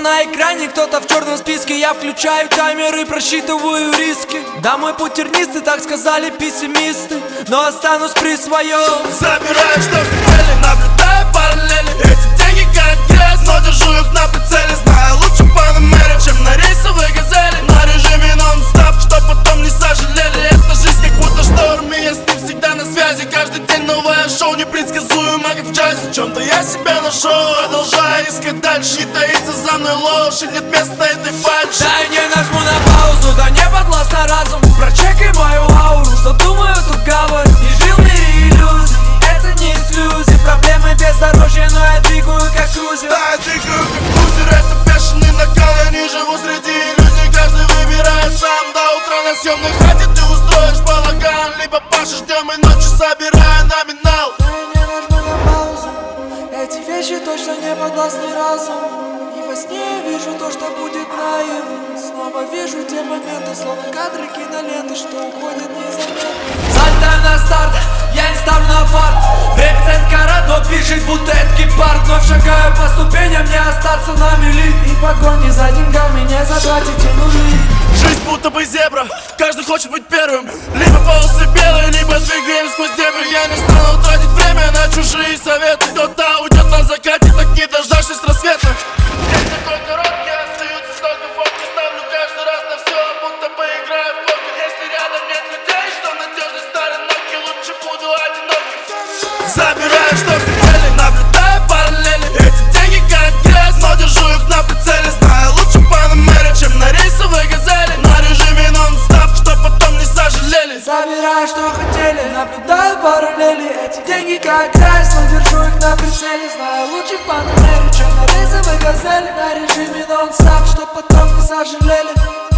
на экране, кто-то в черном списке. Я включаю таймер и просчитываю риски. Да, мой путь тернистый, так сказали пессимисты, но останусь при своем. Забираю, что хотели, наблюдаю параллели. Эти деньги как грязь, но держу их на прицеле. Знаю лучше Панамере, чем на рейсовой газели. На режиме нон-стоп, что потом не сожалели. Эта жизнь как будто шторм, и я с ним всегда на связи. Каждый день новое шоу, непредсказуемо как в джазе. В чем-то я себя нашел, продолжаю искать дальше. Не таится за мной ложь, и нет места этой фальши. Да, я не нажму на паузу, да не подвластна разум. Прочекай мою ауру, что думаю, тут говорю. Не жил в мире иллюзий, это не инклюзия. Проблемы бездорожья, но я двигаю как крузер. Да, я двигаю как крузер, это бешеный накал. Я не живу среди иллюзий, каждый выбирает сам. До утра на съемной хате ты устроишь балаган, либо пашешь днем и ночью, собирая номинал. Да, я не нажму на паузу, эти вещи точно не подвластны разуму. И во сне я вижу то, что будет наяву. Снова вижу те моменты, словно кадры киноленты, что уходят незаметно. Сальто на старт, я не ставлю на фарт. Время центра, но бежит, будто это гепард. Вновь шагаю по ступеням, не остаться на мели. И в погоне за деньгами не затратите нули. Жизнь будто бы зебра, каждый хочет быть первым. Либо полосы белые, либо двигаем сквозь дебри. Я не стану тратить время на чужие советы. Кто-то уйдет на закате, так не дождавшись рассвета. День такой короткий, остаются столько фоток. Ставлю каждый раз на все, будто бы играю в покер. Если рядом нет людей, что надежный старый Nokia, лучше буду одиноким. Забираю, что хотели, наблюдаю параллели. Эти деньги как грязь, но держу их на прицеле. Знаю лучше Панамере, чем на рейсовой газели. На режиме нон-стоп, что потом не сожалели. Забираю, что хотели, наблюдаю параллели. Эти деньги как грязь, но держу их на прицеле. Знаю лучше в Панамере, чем на рейсовой газели. На режиме нон-стоп, что потом не сожалели.